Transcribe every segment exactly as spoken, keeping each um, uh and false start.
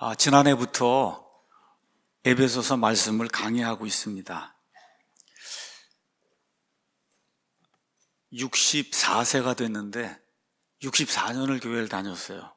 아, 지난해부터 에베소서 말씀을 강의하고 있습니다. 육십사 세가 됐는데 육십사 년을 교회를 다녔어요.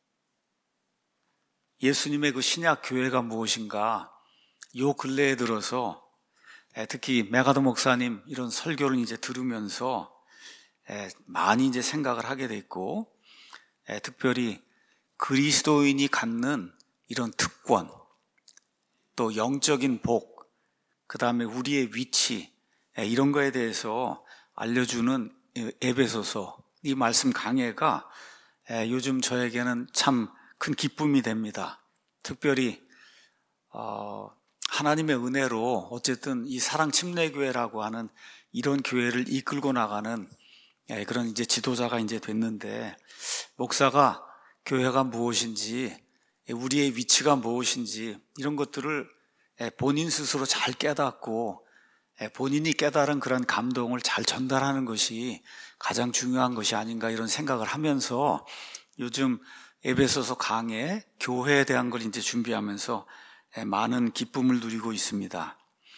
예수님의 그 신약 교회가 무엇인가 요 근래에 들어서 특히 메가더 목사님 이런 설교를 이제 들으면서 많이 이제 생각을 하게 됐고, 특별히 그리스도인이 갖는 이런 특권, 또 영적인 복, 그 다음에 우리의 위치, 이런 거에 대해서 알려주는 에베소서 이 말씀 강해가 요즘 저에게는 참 큰 기쁨이 됩니다. 특별히 어, 하나님의 은혜로 어쨌든 이 사랑 침례교회라고 하는 이런 교회를 이끌고 나가는 그런 이제 지도자가 이제 됐는데, 목사가 교회가 무엇인지, 우리의 위치가 무엇인지 이런 것들을 본인 스스로 잘 깨닫고 본인이 깨달은 그런 감동을 잘 전달하는 것이 가장 중요한 것이 아닌가 이런 생각을 하면서 요즘 에베소서 강의 교회에 대한 걸 이제 준비하면서 많은 기쁨을 누리고 있습니다.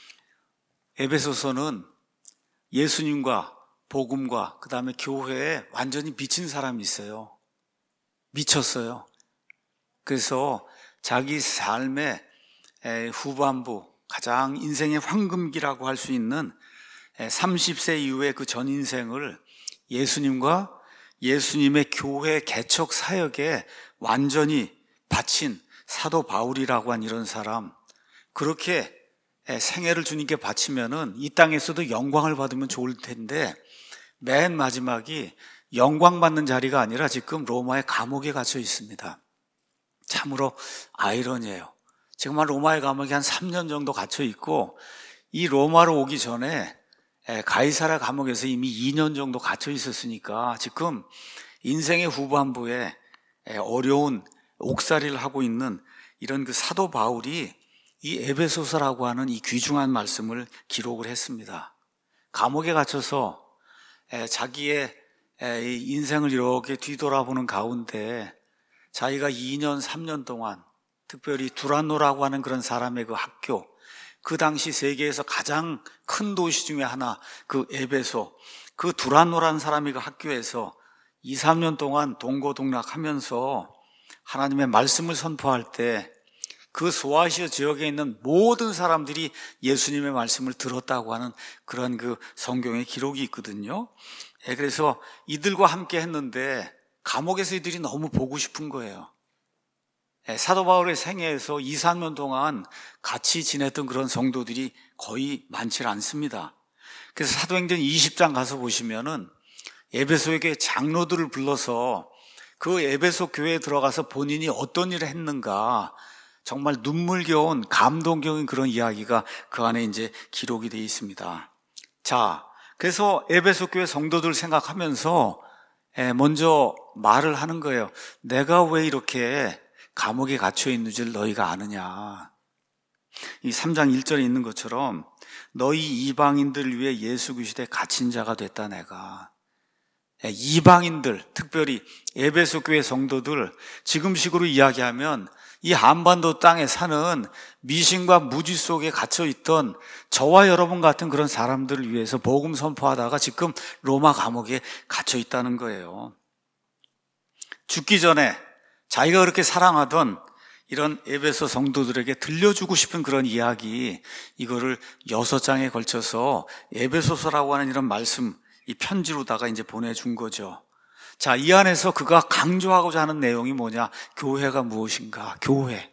에베소서는 예수님과 복음과 그 다음에 교회에 완전히 미친 사람이 있어요. 미쳤어요. 그래서 자기 삶의 후반부, 가장 인생의 황금기라고 할 수 있는 삼십 세 이후의 그 전 인생을 예수님과 예수님의 교회 개척 사역에 완전히 바친 사도 바울이라고 한 이런 사람, 그렇게 생애를 주님께 바치면은 이 땅에서도 영광을 받으면 좋을 텐데 맨 마지막이 영광 받는 자리가 아니라 지금 로마의 감옥에 갇혀 있습니다. 참으로 아이러니해요. 지금 한 로마의 감옥에 한 삼 년 정도 갇혀 있고, 이 로마로 오기 전에 가이사랴 감옥에서 이미 이 년 정도 갇혀 있었으니까 지금 인생의 후반부에 어려운 옥살이를 하고 있는 이런 그 사도 바울이 이 에베소서라고 하는 이 귀중한 말씀을 기록을 했습니다. 감옥에 갇혀서 자기의 인생을 이렇게 뒤돌아보는 가운데 자기가 이 년, 삼 년 동안 특별히 두란노라고 하는 그런 사람의 그 학교, 그 당시 세계에서 가장 큰 도시 중에 하나 그 에베소, 그 두란노라는 사람이 그 학교에서 이, 삼 년 동안 동고동락하면서 하나님의 말씀을 선포할 때 그 소아시아 지역에 있는 모든 사람들이 예수님의 말씀을 들었다고 하는 그런 그 성경의 기록이 있거든요. 그래서 이들과 함께 했는데 감옥에서 이들이 너무 보고 싶은 거예요. 사도 바울의 생애에서 이, 삼 년 동안 같이 지냈던 그런 성도들이 거의 많지 않습니다. 그래서 사도행전 이십 장 가서 보시면은 에베소에게 장로들을 불러서 그 에베소 교회에 들어가서 본인이 어떤 일을 했는가, 정말 눈물겨운 감동적인 그런 이야기가 그 안에 이제 기록이 되어 있습니다. 자, 그래서 에베소 교회 성도들 생각하면서 먼저 말을 하는 거예요. 내가 왜 이렇게 감옥에 갇혀 있는 줄 너희가 아느냐. 이 삼 장 일 절에 있는 것처럼 너희 이방인들 위해 예수 그리스도의 갇힌 자가 됐다 내가. 이방인들, 특별히 에베소 교회 성도들, 지금식으로 이야기하면 이 한반도 땅에 사는 미신과 무지 속에 갇혀있던 저와 여러분 같은 그런 사람들을 위해서 복음 선포하다가 지금 로마 감옥에 갇혀있다는 거예요. 죽기 전에 자기가 그렇게 사랑하던 이런 에베소 성도들에게 들려주고 싶은 그런 이야기, 이거를 여섯 장에 걸쳐서 에베소서라고 하는 이런 말씀, 이 편지로다가 이제 보내준 거죠. 자, 이 안에서 그가 강조하고자 하는 내용이 뭐냐? 교회가 무엇인가? 교회.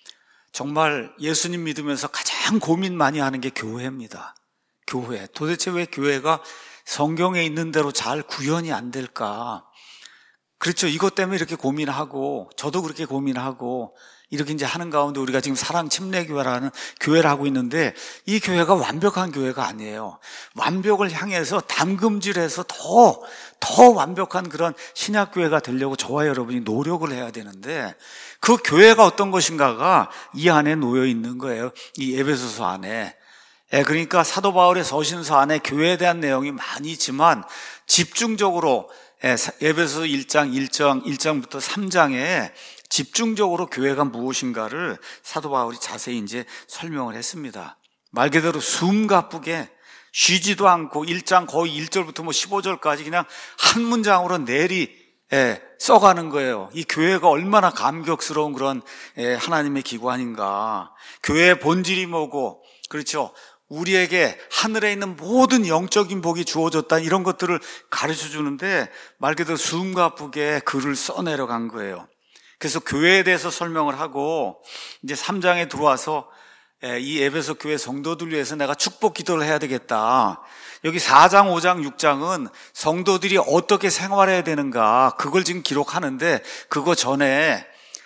정말 예수님 믿으면서 가장 고민 많이 하는 게 교회입니다. 교회. 도대체 왜 교회가 성경에 있는 대로 잘 구현이 안 될까? 그렇죠. 이것 때문에 이렇게 고민하고, 저도 그렇게 고민하고, 이렇게 이제 하는 가운데 우리가 지금 사랑 침례교회라는 교회를 하고 있는데, 이 교회가 완벽한 교회가 아니에요. 완벽을 향해서 담금질해서 더, 더 완벽한 그런 신약교회가 되려고 저와 여러분이 노력을 해야 되는데, 그 교회가 어떤 것인가가 이 안에 놓여 있는 거예요. 이 에베소서 안에. 그러니까 사도 바울의 서신서 안에 교회에 대한 내용이 많이 있지만, 집중적으로 에베소서 일 장 일 장 일 장부터 삼 장에 집중적으로 교회가 무엇인가를 사도 바울이 자세히 이제 설명을 했습니다. 말 그대로 숨가쁘게 쉬지도 않고 일 장 거의 일 절부터 뭐 십오 절까지 그냥 한 문장으로 내리 예, 써가는 거예요. 이 교회가 얼마나 감격스러운 그런 예, 하나님의 기관인가. 교회의 본질이 뭐고, 그렇죠? 우리에게 하늘에 있는 모든 영적인 복이 주어졌다, 이런 것들을 가르쳐 주는데 말 그대로 숨가쁘게 글을 써내려간 거예요. 그래서 교회에 대해서 설명을 하고 이제 삼 장에 들어와서 이 에베소 교회 성도들 위해서 내가 축복 기도를 해야 되겠다. 여기 사 장, 오 장, 육 장은 성도들이 어떻게 생활해야 되는가, 그걸 지금 기록하는데, 그거 전에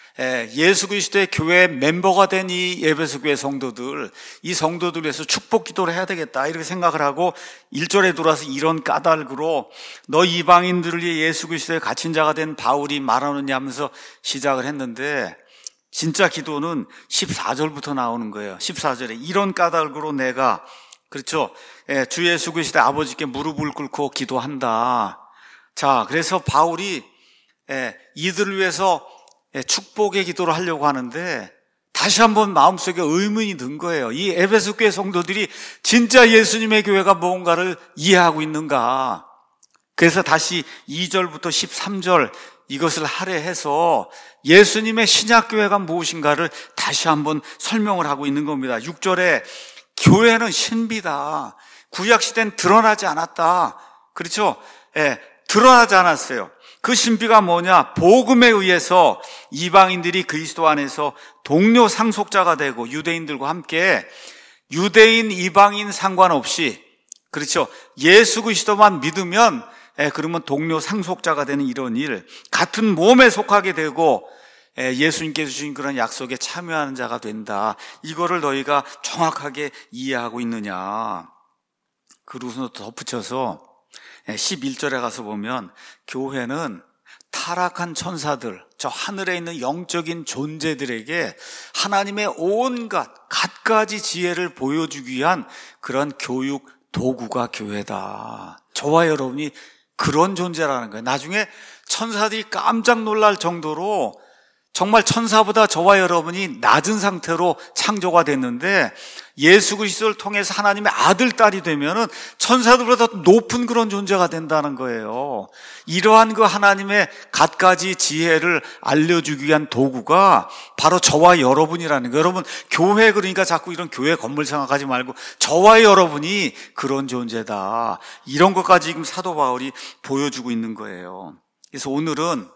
예수 그리스도의 교회 멤버가 된 이 에베소 교회 성도들, 이 성도들 위해서 축복 기도를 해야 되겠다, 이렇게 생각을 하고 일 절에 들어와서 이런 까닭으로 너 이방인들을 위해 예수 그리스도의 갇힌 자가 된 바울이 말하느냐 하면서 시작을 했는데, 진짜 기도는 십사 절부터 나오는 거예요. 십사 절에 이런 까닭으로 내가, 그렇죠, 예, 주 예수 그리스도의 아버지께 무릎을 꿇고 기도한다. 자, 그래서 바울이 예, 이들을 위해서 예, 축복의 기도를 하려고 하는데 다시 한번 마음속에 의문이 든 거예요. 이 에베소 교회 성도들이 진짜 예수님의 교회가 뭔가를 이해하고 있는가. 그래서 다시 이 절부터 십삼 절 이것을 할애해서 예수님의 신약교회가 무엇인가를 다시 한번 설명을 하고 있는 겁니다. 육 절에 교회는 신비다. 구약시대는 드러나지 않았다. 그렇죠? 예, 드러나지 않았어요. 그 신비가 뭐냐? 복음에 의해서 이방인들이 그리스도 안에서 동료 상속자가 되고 유대인들과 함께 유대인, 이방인 상관없이, 그렇죠, 예수 그리스도만 믿으면 예, 그러면 동료 상속자가 되는 이런 일, 같은 몸에 속하게 되고 예, 예수님께서 주신 그런 약속에 참여하는 자가 된다. 이거를 너희가 정확하게 이해하고 있느냐. 그러고서 덧붙여서 십일 절에 가서 보면 교회는 타락한 천사들, 저 하늘에 있는 영적인 존재들에게 하나님의 온갖 갖가지 지혜를 보여주기 위한 그런 교육 도구가 교회다. 저와 여러분이 그런 존재라는 거예요. 나중에 천사들이 깜짝 놀랄 정도로 정말 천사보다 저와 여러분이 낮은 상태로 창조가 됐는데 예수 그리스도를 통해서 하나님의 아들, 딸이 되면은 천사들보다 높은 그런 존재가 된다는 거예요. 이러한 그 하나님의 갖가지 지혜를 알려주기 위한 도구가 바로 저와 여러분이라는 거예요. 여러분, 교회, 그러니까 자꾸 이런 교회 건물 생각하지 말고 저와 여러분이 그런 존재다. 이런 것까지 지금 사도 바울이 보여주고 있는 거예요. 그래서 오늘은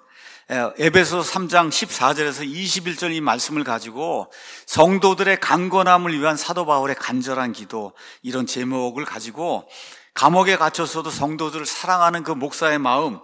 에베소 삼 장 십사 절에서 이십일 절 이 말씀을 가지고 성도들의 강건함을 위한 사도 바울의 간절한 기도, 이런 제목을 가지고 감옥에 갇혔어도 성도들을 사랑하는 그 목사의 마음,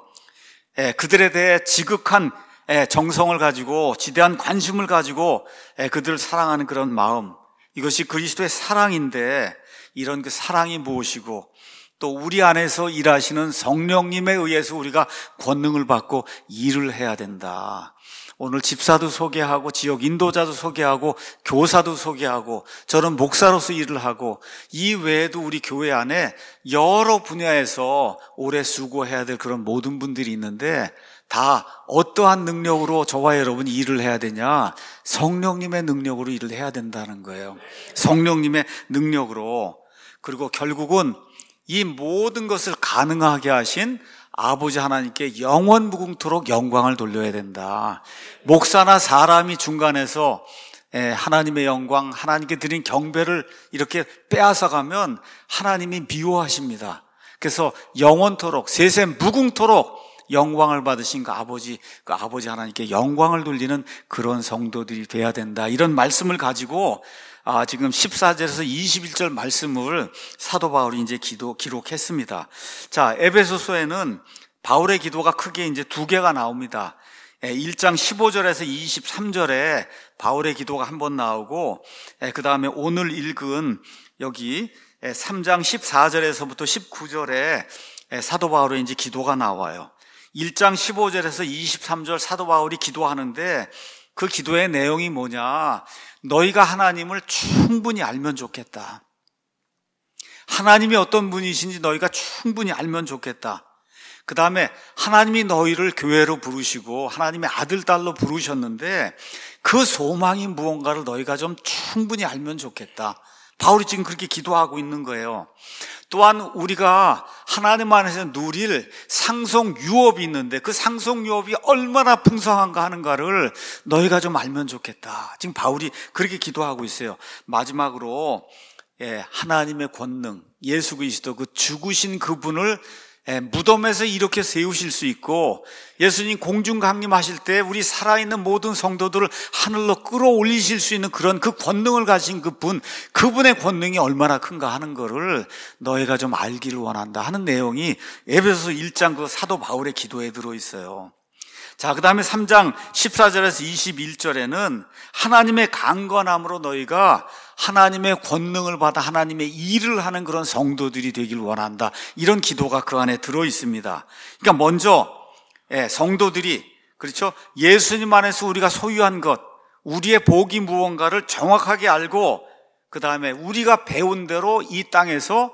그들에 대해 지극한 정성을 가지고 지대한 관심을 가지고 그들을 사랑하는 그런 마음, 이것이 그리스도의 사랑인데 이런 그 사랑이 무엇이고 또 우리 안에서 일하시는 성령님에 의해서 우리가 권능을 받고 일을 해야 된다. 오늘 집사도 소개하고 지역 인도자도 소개하고 교사도 소개하고 저는 목사로서 일을 하고 이 외에도 우리 교회 안에 여러 분야에서 오래 수고해야 될 그런 모든 분들이 있는데 다 어떠한 능력으로 저와 여러분이 일을 해야 되냐? 성령님의 능력으로 일을 해야 된다는 거예요. 성령님의 능력으로. 그리고 결국은 이 모든 것을 가능하게 하신 아버지 하나님께 영원 무궁토록 영광을 돌려야 된다. 목사나 사람이 중간에서 하나님의 영광, 하나님께 드린 경배를 이렇게 빼앗아가면 하나님이 미워하십니다. 그래서 영원토록, 세세 무궁토록 영광을 받으신 그 아버지, 그 아버지 하나님께 영광을 돌리는 그런 성도들이 돼야 된다. 이런 말씀을 가지고 아, 지금 십사 절에서 이십일 절 말씀을 사도 바울이 이제 기도, 기록했습니다. 자, 에베소서에는 바울의 기도가 크게 이제 두 개가 나옵니다. 일 장 십오 절에서 이십삼 절에 바울의 기도가 한 번 나오고, 그 다음에 오늘 읽은 여기 삼 장 십사 절에서부터 십구 절에 사도 바울의 이제 기도가 나와요. 일 장 십오 절에서 이십삼 절 사도 바울이 기도하는데 그 기도의 내용이 뭐냐? 너희가 하나님을 충분히 알면 좋겠다. 하나님이 어떤 분이신지 너희가 충분히 알면 좋겠다. 그 다음에 하나님이 너희를 교회로 부르시고 하나님의 아들, 딸로 부르셨는데 그 소망이 무언가를 너희가 좀 충분히 알면 좋겠다. 바울이 지금 그렇게 기도하고 있는 거예요. 또한 우리가 하나님 안에서 누릴 상속 유업이 있는데 그 상속 유업이 얼마나 풍성한가 하는가를 너희가 좀 알면 좋겠다. 지금 바울이 그렇게 기도하고 있어요. 마지막으로 예, 하나님의 권능, 예수 그리스도 그 죽으신 그분을 예, 무덤에서 이렇게 세우실 수 있고 예수님 공중 강림하실 때 우리 살아있는 모든 성도들을 하늘로 끌어올리실 수 있는 그런 그 권능을 가진 그분, 그분의 권능이 얼마나 큰가 하는 거를 너희가 좀 알기를 원한다 하는 내용이 에베소서 일 장 그 사도 바울의 기도에 들어있어요. 자, 그 다음에 삼 장 십사 절에서 이십일 절에는 하나님의 강건함으로 너희가 하나님의 권능을 받아 하나님의 일을 하는 그런 성도들이 되길 원한다. 이런 기도가 그 안에 들어있습니다. 그러니까 먼저 성도들이, 그렇죠? 예수님 안에서 우리가 소유한 것, 우리의 복이 무언가를 정확하게 알고 그 다음에 우리가 배운 대로 이 땅에서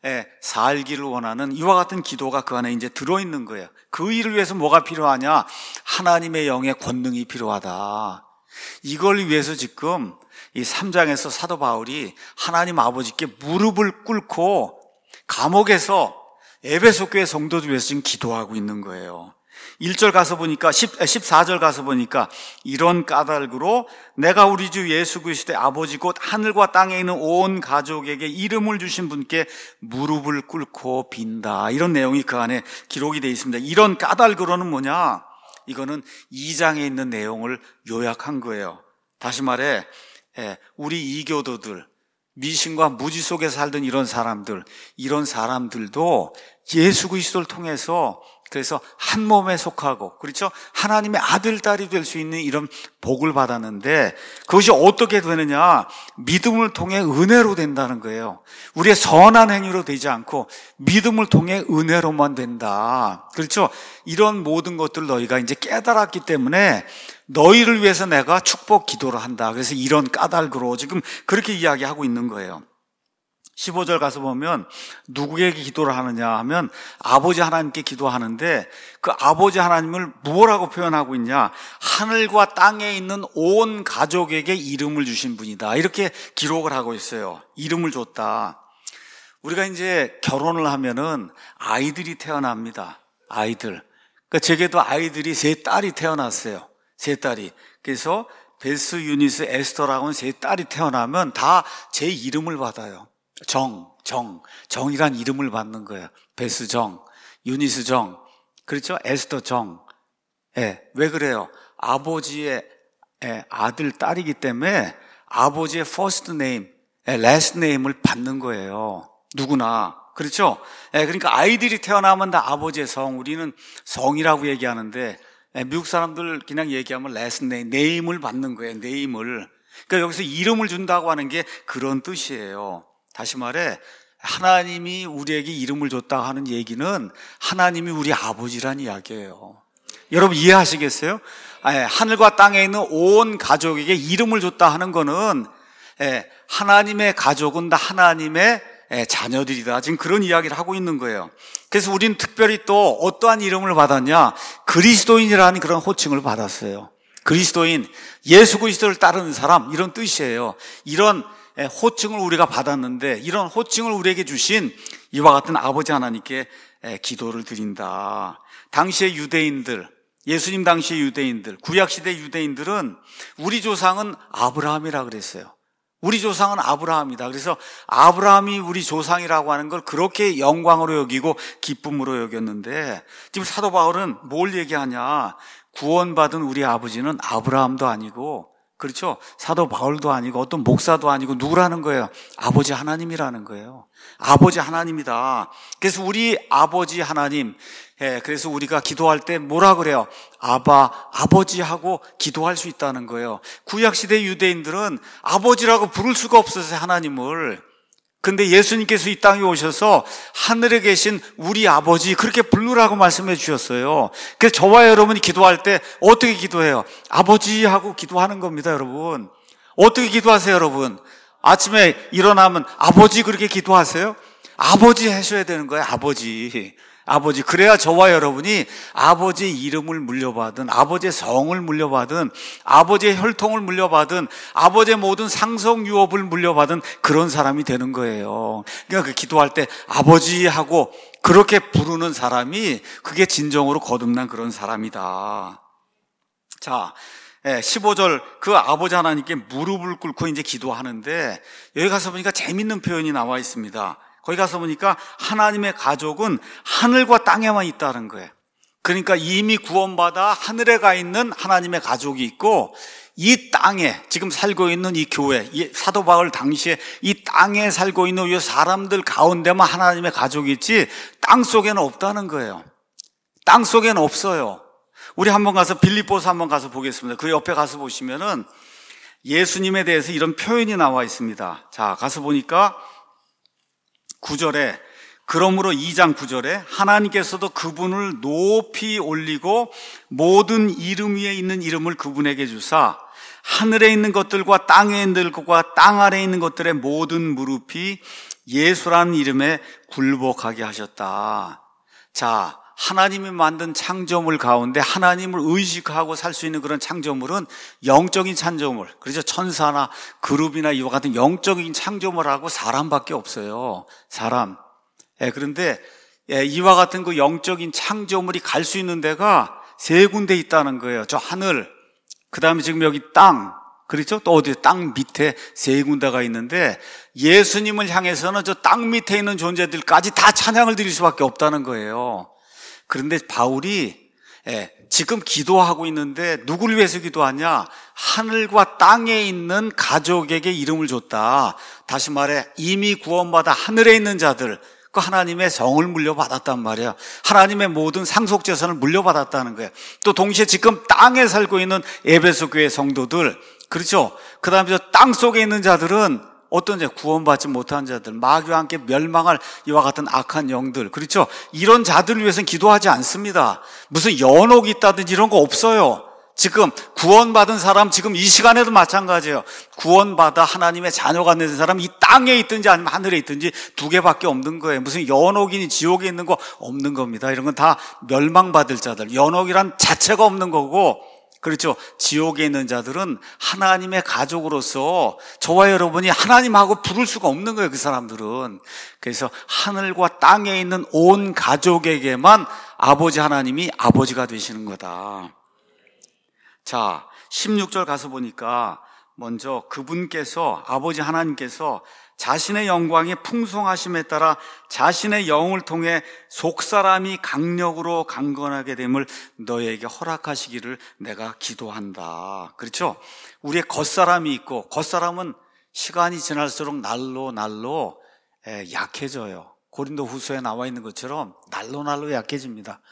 살기를 원하는 이와 같은 기도가 그 안에 이제 들어있는 거예요. 그 일을 위해서 뭐가 필요하냐? 하나님의 영의 권능이 필요하다. 이걸 위해서 지금 이 삼 장에서 사도 바울이 하나님 아버지께 무릎을 꿇고 감옥에서 에베소 교회 성도들 위해서 지금 기도하고 있는 거예요. 일 절 가서 보니까 십사 절 가서 보니까 이런 까닭으로 내가 우리 주 예수 그리스도의 아버지 곧 하늘과 땅에 있는 온 가족에게 이름을 주신 분께 무릎을 꿇고 빈다. 이런 내용이 그 안에 기록이 되어 있습니다. 이런 까닭으로는 뭐냐? 이거는 이 장에 있는 내용을 요약한 거예요. 다시 말해 우리 이교도들, 미신과 무지 속에 살던 이런 사람들, 이런 사람들도 예수 그리스도를 통해서 그래서 한 몸에 속하고, 그렇죠? 하나님의 아들, 딸이 될 수 있는 이런 복을 받았는데 그것이 어떻게 되느냐? 믿음을 통해 은혜로 된다는 거예요. 우리의 선한 행위로 되지 않고 믿음을 통해 은혜로만 된다. 그렇죠? 이런 모든 것들을 너희가 이제 깨달았기 때문에 너희를 위해서 내가 축복 기도를 한다. 그래서 이런 까닭으로 지금 그렇게 이야기하고 있는 거예요. 십오 절 가서 보면 누구에게 기도를 하느냐 하면 아버지 하나님께 기도하는데 그 아버지 하나님을 무엇라고 표현하고 있냐? 하늘과 땅에 있는 온 가족에게 이름을 주신 분이다. 이렇게 기록을 하고 있어요. 이름을 줬다. 우리가 이제 결혼을 하면은 아이들이 태어납니다. 아이들. 그러니까 제게도 아이들이 세 딸이 태어났어요. 세 딸이. 그래서 베스, 유니스, 에스더라고는 세 딸이 태어나면 다 제 이름을 받아요. 정, 정, 정이란 이름을 받는 거예요. 베스 정, 유니스 정, 그렇죠? 에스더 정. 예, 왜 그래요? 아버지의 예, 아들, 딸이기 때문에 아버지의 first name, 예, last name을 받는 거예요. 누구나. 그렇죠? 예, 그러니까 아이들이 태어나면 다 아버지의 성, 우리는 성이라고 얘기하는데 예, 미국 사람들 그냥 얘기하면 last name, name을 받는 거예요. name을. 그러니까 여기서 이름을 준다고 하는 게 그런 뜻이에요. 다시 말해 하나님이 우리에게 이름을 줬다 하는 얘기는 하나님이 우리 아버지란 이야기예요. 여러분 이해하시겠어요? 하늘과 땅에 있는 온 가족에게 이름을 줬다 하는 거는 하나님의 가족은 다 하나님의 자녀들이다. 지금 그런 이야기를 하고 있는 거예요. 그래서 우리는 특별히 또 어떠한 이름을 받았냐? 그리스도인이라는 그런 호칭을 받았어요. 그리스도인, 예수 그리스도를 따르는 사람, 이런 뜻이에요. 이런 호칭을 우리가 받았는데 이런 호칭을 우리에게 주신 이와 같은 아버지 하나님께 기도를 드린다. 당시의 유대인들, 예수님 당시의 유대인들, 구약시대 유대인들은 우리 조상은 아브라함이라 그랬어요. 우리 조상은 아브라함이다. 그래서 아브라함이 우리 조상이라고 하는 걸 그렇게 영광으로 여기고 기쁨으로 여겼는데 지금 사도 바울은 뭘 얘기하냐? 구원받은 우리 아버지는 아브라함도 아니고, 그렇죠? 사도 바울도 아니고 어떤 목사도 아니고 누구라는 거예요? 아버지 하나님이라는 거예요. 아버지 하나님이다. 그래서 우리 아버지 하나님, 예, 그래서 우리가 기도할 때 뭐라 그래요? 아바, 아버지하고 기도할 수 있다는 거예요. 구약시대 유대인들은 아버지라고 부를 수가 없었어요, 하나님을. 근데 예수님께서 이 땅에 오셔서 하늘에 계신 우리 아버지 그렇게 부르라고 말씀해 주셨어요. 그래서 저와 여러분이 기도할 때 어떻게 기도해요? 아버지 하고 기도하는 겁니다, 여러분. 어떻게 기도하세요, 여러분? 아침에 일어나면 아버지 그렇게 기도하세요? 아버지 하셔야 되는 거예요, 아버지. 아버지. 그래야 저와 여러분이 아버지의 이름을 물려받은, 아버지의 성을 물려받은, 아버지의 혈통을 물려받은, 아버지의 모든 상속 유업을 물려받은 그런 사람이 되는 거예요. 그러니까 그 기도할 때 아버지 하고 그렇게 부르는 사람이 그게 진정으로 거듭난 그런 사람이다. 자, 십오 절 그 아버지 하나님께 무릎을 꿇고 이제 기도하는데 여기 가서 보니까 재밌는 표현이 나와 있습니다. 거기 가서 보니까 하나님의 가족은 하늘과 땅에만 있다는 거예요. 그러니까 이미 구원받아 하늘에 가 있는 하나님의 가족이 있고 이 땅에 지금 살고 있는 이 교회, 이 사도 바울 당시에 이 땅에 살고 있는 이 사람들 가운데만 하나님의 가족이 있지 땅 속에는 없다는 거예요. 땅 속에는 없어요. 우리 한번 가서 빌립보서 한번 가서 보겠습니다. 그 옆에 가서 보시면은 예수님에 대해서 이런 표현이 나와 있습니다. 자, 가서 보니까 구 절에 그러므로 이 장 구 절에 하나님께서도 그분을 높이 올리고 모든 이름 위에 있는 이름을 그분에게 주사 하늘에 있는 것들과 땅에 있는 것과 땅 아래에 있는 것들의 모든 무릎이 예수라는 이름에 굴복하게 하셨다. 자, 하나님이 만든 창조물 가운데 하나님을 의식하고 살 수 있는 그런 창조물은 영적인 창조물, 그렇죠? 천사나 그룹이나 이와 같은 영적인 창조물하고 사람밖에 없어요. 사람. 예, 그런데 예, 이와 같은 그 영적인 창조물이 갈 수 있는 데가 세 군데 있다는 거예요. 저 하늘, 그 다음에 지금 여기 땅, 그렇죠? 또 어디 땅 밑에 세 군데가 있는데 예수님을 향해서는 저 땅 밑에 있는 존재들까지 다 찬양을 드릴 수밖에 없다는 거예요. 그런데 바울이 예, 지금 기도하고 있는데 누구를 위해서 기도하냐? 하늘과 땅에 있는 가족에게 이름을 줬다. 다시 말해 이미 구원받아 하늘에 있는 자들, 그 하나님의 성을 물려받았단 말이에요. 하나님의 모든 상속재산을 물려받았다는 거예요. 또 동시에 지금 땅에 살고 있는 에베소 교회 성도들, 그렇죠? 그 다음에 저 땅 속에 있는 자들은 어떤 자, 구원받지 못한 자들, 마귀와 함께 멸망할 이와 같은 악한 영들, 그렇죠? 이런 자들을 위해서는 기도하지 않습니다. 무슨 연옥이 있다든지 이런 거 없어요. 지금 구원받은 사람, 지금 이 시간에도 마찬가지예요. 구원받아 하나님의 자녀가 된 사람, 이 땅에 있든지 아니면 하늘에 있든지 두 개밖에 없는 거예요. 무슨 연옥이니 지옥에 있는 거 없는 겁니다. 이런 건 다 멸망받을 자들, 연옥이란 자체가 없는 거고, 그렇죠. 지옥에 있는 자들은 하나님의 가족으로서 저와 여러분이 하나님하고 부를 수가 없는 거예요. 그 사람들은. 그래서 하늘과 땅에 있는 온 가족에게만 아버지 하나님이 아버지가 되시는 거다. 자, 십육 절 가서 보니까 먼저 그분께서, 아버지 하나님께서 자신의 영광의 풍성하심에 따라 자신의 영을 통해 속사람이 강력으로 강건하게 됨을 너에게 허락하시기를 내가 기도한다. 그렇죠? 우리의 겉사람이 있고, 겉사람은 시간이 지날수록 날로 날로 약해져요. 고린도 후서에 나와 있는 것처럼 날로 날로 약해집니다.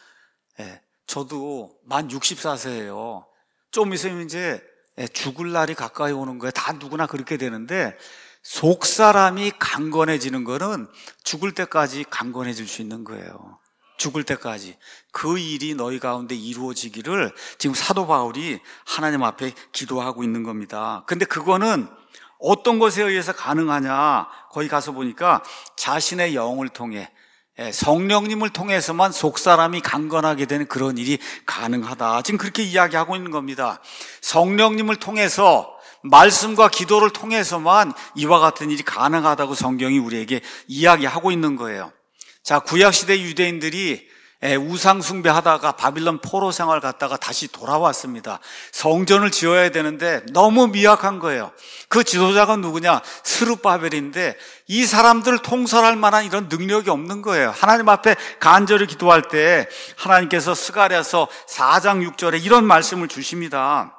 저도 만 육십사 세예요. 좀 있으면 이제 죽을 날이 가까이 오는 거예요. 다 누구나 그렇게 되는데 속 사람이 강건해지는 거는 죽을 때까지 강건해질 수 있는 거예요. 죽을 때까지. 그 일이 너희 가운데 이루어지기를 지금 사도 바울이 하나님 앞에 기도하고 있는 겁니다. 근데 그거는 어떤 것에 의해서 가능하냐? 거기 가서 보니까 자신의 영을 통해, 성령님을 통해서만 속사람이 강건하게 되는 그런 일이 가능하다. 지금 그렇게 이야기하고 있는 겁니다. 성령님을 통해서, 말씀과 기도를 통해서만 이와 같은 일이 가능하다고 성경이 우리에게 이야기하고 있는 거예요. 자, 구약시대 유대인들이 우상 숭배하다가 바빌론 포로 생활 갔다가 다시 돌아왔습니다. 성전을 지어야 되는데 너무 미약한 거예요. 그 지도자가 누구냐? 스룹바벨인데 이 사람들을 통솔할 만한 이런 능력이 없는 거예요. 하나님 앞에 간절히 기도할 때 하나님께서 스가랴서 사 장 육 절에 이런 말씀을 주십니다.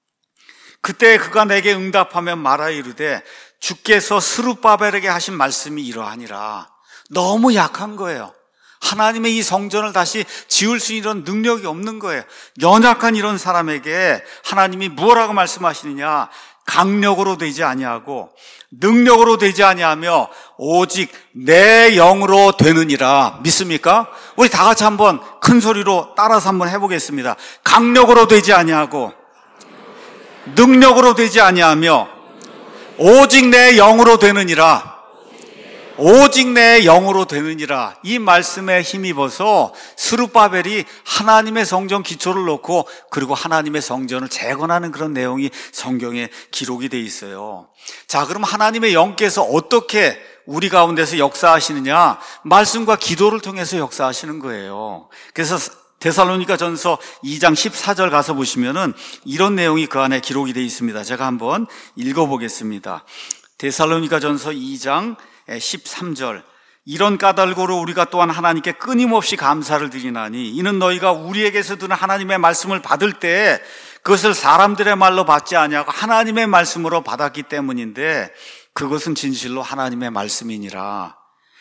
그때 그가 내게 응답하며 말하여 이르되 주께서 스룹바벨에게 하신 말씀이 이러하니라. 너무 약한 거예요. 하나님의 이 성전을 다시 지을 수 있는 능력이 없는 거예요. 연약한 이런 사람에게 하나님이 무엇라고 말씀하시느냐? 강력으로 되지 아니하고 능력으로 되지 아니하며 오직 내 영으로 되느니라. 믿습니까? 우리 다 같이 한번 큰 소리로 따라서 한번 해보겠습니다. 강력으로 되지 아니하고 능력으로 되지 아니하며 오직 내 영으로 되느니라. 오직 내 영으로 되느니라. 이 말씀에 힘입어서 스룹바벨이 하나님의 성전 기초를 놓고 그리고 하나님의 성전을 재건하는 그런 내용이 성경에 기록이 돼 있어요. 자, 그럼 하나님의 영께서 어떻게 우리 가운데서 역사하시느냐? 말씀과 기도를 통해서 역사하시는 거예요. 그래서 데살로니가 전서 이 장 십사 절 가서 보시면은 이런 내용이 그 안에 기록이 되어 있습니다. 제가 한번 읽어보겠습니다. 데살로니가 전서 이 장 십삼 절. 이런 까닭으로 우리가 또한 하나님께 끊임없이 감사를 드리나니 이는 너희가 우리에게서 드는 하나님의 말씀을 받을 때 그것을 사람들의 말로 받지 아니하고 하나님의 말씀으로 받았기 때문인데 그것은 진실로 하나님의 말씀이니라.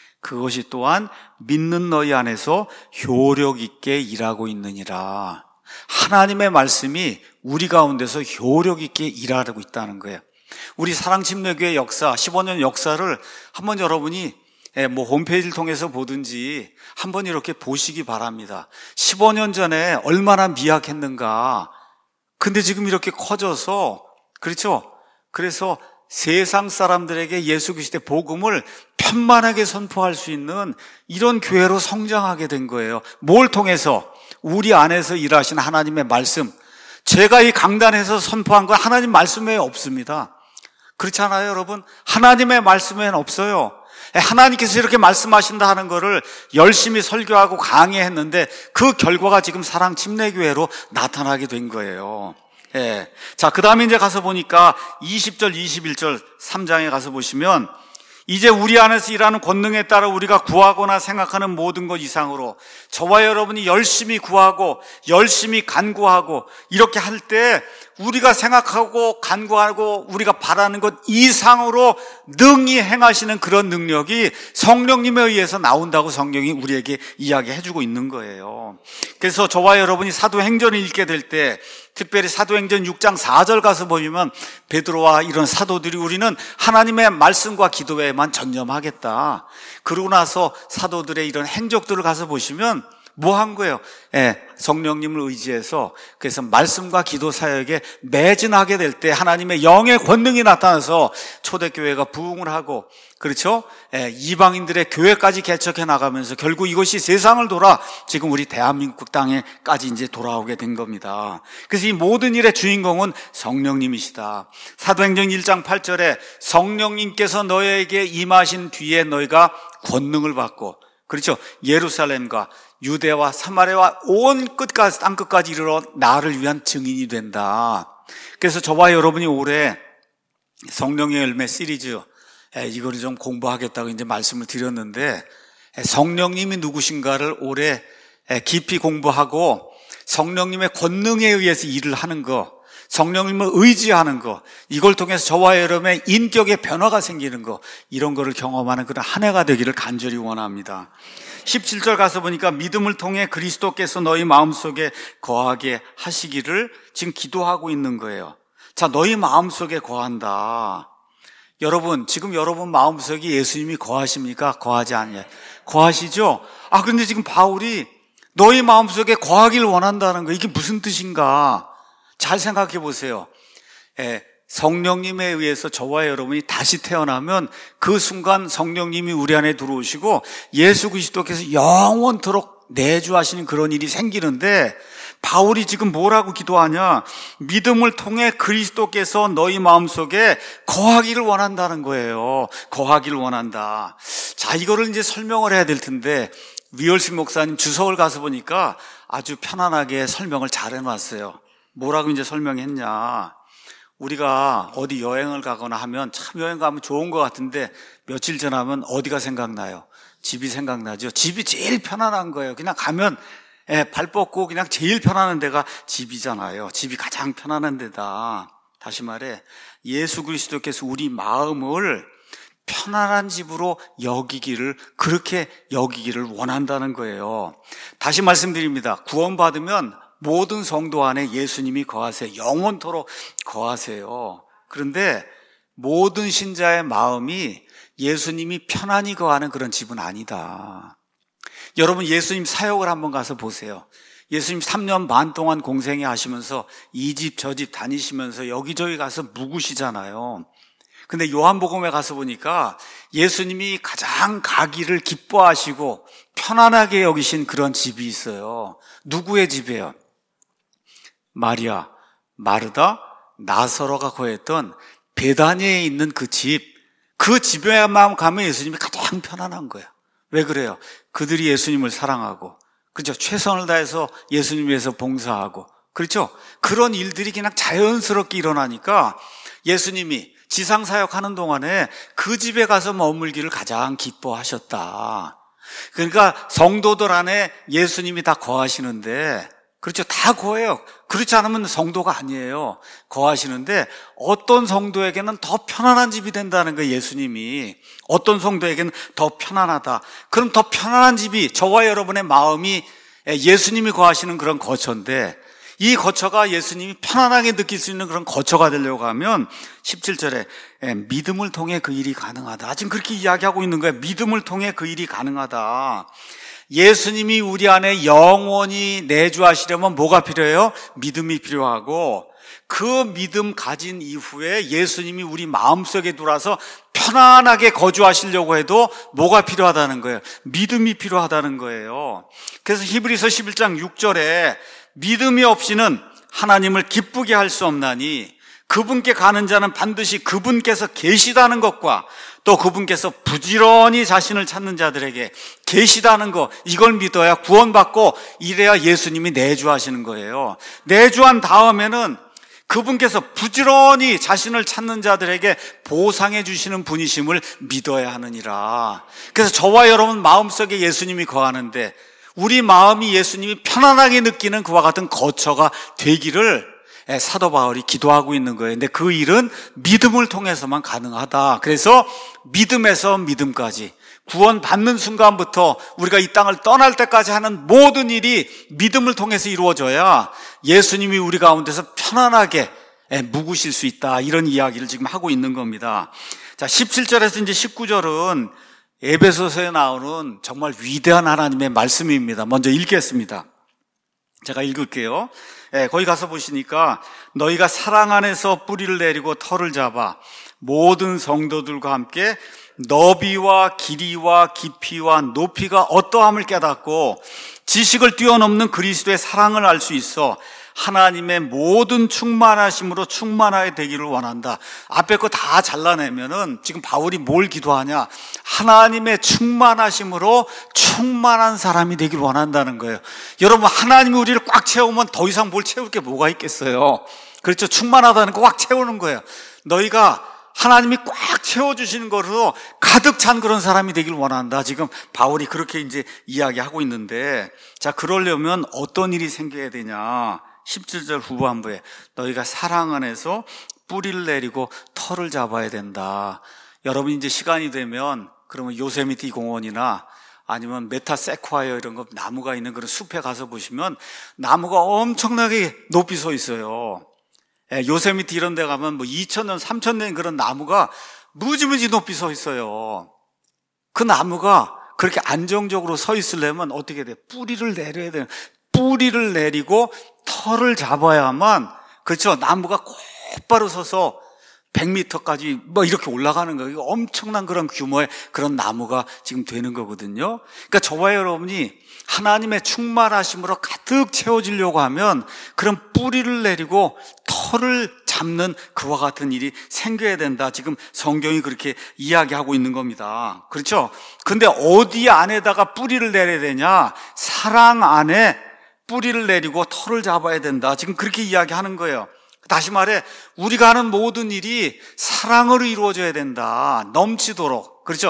그것이 또한 믿는 너희 안에서 효력 있게 일하고 있느니라. 하나님의 말씀이 우리 가운데서 효력 있게 일하고 있다는 거예요. 우리 사랑침례교회 역사, 십오 년 역사를 한번 여러분이 뭐 홈페이지를 통해서 보든지 한번 이렇게 보시기 바랍니다. 십오 년 전에 얼마나 미약했는가. 근데 지금 이렇게 커져서, 그렇죠? 그래서 세상 사람들에게 예수 그리스도의 복음을 편만하게 선포할 수 있는 이런 교회로 성장하게 된 거예요. 뭘 통해서? 우리 안에서 일하신 하나님의 말씀. 제가 이 강단에서 선포한 건 하나님 말씀 외에 없습니다. 그렇지 않아요, 여러분? 하나님의 말씀 외에는 없어요. 하나님께서 이렇게 말씀하신다 하는 거를 열심히 설교하고 강의했는데 그 결과가 지금 사랑침례교회로 나타나게 된 거예요. 예. 자, 그 다음에 이제 가서 보니까 이십 절, 이십일 절 삼 장에 가서 보시면 이제 우리 안에서 일하는 권능에 따라 우리가 구하거나 생각하는 모든 것 이상으로 저와 여러분이 열심히 구하고 열심히 간구하고 이렇게 할 때 우리가 생각하고 간구하고 우리가 바라는 것 이상으로 능히 행하시는 그런 능력이 성령님에 의해서 나온다고 성경이 우리에게 이야기해주고 있는 거예요. 그래서 저와 여러분이 사도행전을 읽게 될 때 특별히 사도행전 육 장 사 절 가서 보면 베드로와 이런 사도들이 우리는 하나님의 말씀과 기도에만 전념하겠다. 그러고 나서 사도들의 이런 행적들을 가서 보시면 뭐 한 거예요? 예, 성령님을 의지해서 그래서 말씀과 기도 사역에 매진하게 될 때 하나님의 영의 권능이 나타나서 초대교회가 부흥을 하고 그렇죠? 예, 이방인들의 교회까지 개척해 나가면서 결국 이것이 세상을 돌아 지금 우리 대한민국 땅에까지 이제 돌아오게 된 겁니다. 그래서 이 모든 일의 주인공은 성령님이시다. 사도행전 일 장 팔 절에 성령님께서 너희에게 임하신 뒤에 너희가 권능을 받고 그렇죠? 예루살렘과 유대와 사마리아와 온 끝까지 땅 끝까지 이르러 나를 위한 증인이 된다. 그래서 저와 여러분이 올해 성령의 열매 시리즈 이거를 좀 공부하겠다고 이제 말씀을 드렸는데 성령님이 누구신가를 올해 깊이 공부하고 성령님의 권능에 의해서 일을 하는 거, 성령님을 의지하는 거, 이걸 통해서 저와 여러분의 인격의 변화가 생기는 거, 이런 거를 경험하는 그런 한 해가 되기를 간절히 원합니다. 십칠 절 가서 보니까 믿음을 통해 그리스도께서 너희 마음속에 거하게 하시기를 지금 기도하고 있는 거예요. 자, 너희 마음속에 거한다. 여러분, 지금 여러분 마음속에 예수님이 거하십니까? 거하지 않냐? 거하시죠? 아, 근데 지금 바울이 너희 마음속에 거하기를 원한다는 거, 이게 무슨 뜻인가? 잘 생각해 보세요. 예, 성령님에 의해서 저와 여러분이 다시 태어나면 그 순간 성령님이 우리 안에 들어오시고 예수 그리스도께서 영원토록 내주하시는 그런 일이 생기는데 바울이 지금 뭐라고 기도하냐? 믿음을 통해 그리스도께서 너희 마음속에 거하기를 원한다는 거예요. 거하기를 원한다. 자, 이거를 이제 설명을 해야 될 텐데 위얼스 목사님 주석을 가서 보니까 아주 편안하게 설명을 잘 해놨어요. 뭐라고 이제 설명했냐? 우리가 어디 여행을 가거나 하면 참 여행 가면 좋은 것 같은데 며칠 지나면 어디가 생각나요? 집이 생각나죠. 집이 제일 편안한 거예요. 그냥 가면 예, 발 뻗고 그냥 제일 편안한 데가 집이잖아요. 집이 가장 편안한 데다. 다시 말해 예수 그리스도께서 우리 마음을 편안한 집으로 여기기를, 그렇게 여기기를 원한다는 거예요. 다시 말씀드립니다. 구원받으면 모든 성도 안에 예수님이 거하세요. 영원토록 거하세요. 그런데 모든 신자의 마음이 예수님이 편안히 거하는 그런 집은 아니다. 여러분, 예수님 사역을 한번 가서 보세요. 예수님 삼 년 반 동안 공생애 하시면서 이 집 저 집 다니시면서 여기저기 가서 묵으시잖아요. 근데 요한복음에 가서 보니까 예수님이 가장 가기를 기뻐하시고 편안하게 여기신 그런 집이 있어요. 누구의 집이에요? 마리아, 마르다, 나사로가 거했던 베다니에 있는 그 집, 그 집에만 가면 예수님이 가장 편안한 거예요. 왜 그래요? 그들이 예수님을 사랑하고, 그렇죠? 최선을 다해서 예수님 위해서 봉사하고, 그렇죠? 그런 일들이 그냥 자연스럽게 일어나니까 예수님이 지상사역하는 동안에 그 집에 가서 머물기를 가장 기뻐하셨다. 그러니까 성도들 안에 예수님이 다 거하시는데, 그렇죠? 다 거해요. 그렇지 않으면 성도가 아니에요. 거하시는데 어떤 성도에게는 더 편안한 집이 된다는 거예요. 예수님이 어떤 성도에게는 더 편안하다. 그럼 더 편안한 집이 저와 여러분의 마음이 예수님이 거하시는 그런 거처인데, 이 거처가 예수님이 편안하게 느낄 수 있는 그런 거처가 되려고 하면 십칠 절에 믿음을 통해 그 일이 가능하다. 지금 그렇게 이야기하고 있는 거예요. 믿음을 통해 그 일이 가능하다. 예수님이 우리 안에 영원히 내주하시려면 뭐가 필요해요? 믿음이 필요하고, 그 믿음 가진 이후에 예수님이 우리 마음속에 들어와서 편안하게 거주하시려고 해도 뭐가 필요하다는 거예요? 믿음이 필요하다는 거예요. 그래서 히브리서 십일 장 육 절에 믿음이 없이는 하나님을 기쁘게 할 수 없나니 그분께 가는 자는 반드시 그분께서 계시다는 것과 또 그분께서 부지런히 자신을 찾는 자들에게 계시다는 것, 이걸 믿어야 구원받고, 이래야 예수님이 내주하시는 거예요. 내주한 다음에는 그분께서 부지런히 자신을 찾는 자들에게 보상해 주시는 분이심을 믿어야 하느니라. 그래서 저와 여러분 마음속에 예수님이 거하는데 우리 마음이 예수님이 편안하게 느끼는 그와 같은 거처가 되기를 사도 바울이 기도하고 있는 거예요. 근데 그 일은 믿음을 통해서만 가능하다. 그래서 믿음에서 믿음까지, 구원 받는 순간부터 우리가 이 땅을 떠날 때까지 하는 모든 일이 믿음을 통해서 이루어져야 예수님이 우리 가운데서 편안하게 묵으실 수 있다. 이런 이야기를 지금 하고 있는 겁니다. 자, 십칠 절에서 이제 십구 절은 에베소서에 나오는 정말 위대한 하나님의 말씀입니다. 먼저 읽겠습니다. 제가 읽을게요. 예, 거기 가서 보시니까 너희가 사랑 안에서 뿌리를 내리고 털을 잡아 모든 성도들과 함께 너비와 길이와 깊이와 높이가 어떠함을 깨닫고 지식을 뛰어넘는 그리스도의 사랑을 알 수 있어 하나님의 모든 충만하심으로 충만하게 되기를 원한다. 앞에 거 다 잘라내면은 지금 바울이 뭘 기도하냐? 하나님의 충만하심으로 충만한 사람이 되기를 원한다는 거예요. 여러분, 하나님이 우리를 꽉 채우면 더 이상 뭘 채울 게 뭐가 있겠어요? 그렇죠? 충만하다는 거 꽉 채우는 거예요. 너희가 하나님이 꽉 채워주시는 것으로 가득 찬 그런 사람이 되길 원한다. 지금 바울이 그렇게 이제 이야기하고 있는데, 자, 그러려면 어떤 일이 생겨야 되냐? 십칠 절 후반부에 너희가 사랑 안에서 뿌리를 내리고 털을 잡아야 된다. 여러분 이제 시간이 되면 그러면 요세미티 공원이나 아니면 메타세콰이어 이런 거 나무가 있는 그런 숲에 가서 보시면 나무가 엄청나게 높이 서 있어요. 요세미티 이런 데 가면 뭐 이천 년, 삼천 년 그런 나무가 무지무지 높이 서 있어요. 그 나무가 그렇게 안정적으로 서 있으려면 어떻게 돼? 뿌리를 내려야 돼요. 뿌리를 내리고 털을 잡아야만, 그렇죠? 나무가 곧바로 서서 백 미터까지 뭐 이렇게 올라가는 거예요. 엄청난 그런 규모의 그런 나무가 지금 되는 거거든요. 그러니까 저와 여러분이 하나님의 충만하심으로 가득 채워지려고 하면 그런 뿌리를 내리고 털을 잡는 그와 같은 일이 생겨야 된다. 지금 성경이 그렇게 이야기하고 있는 겁니다. 그렇죠? 근데 어디 안에다가 뿌리를 내려야 되냐? 사랑 안에 뿌리를 내리고 털을 잡아야 된다. 지금 그렇게 이야기하는 거예요. 다시 말해, 우리가 하는 모든 일이 사랑으로 이루어져야 된다. 넘치도록. 그렇죠?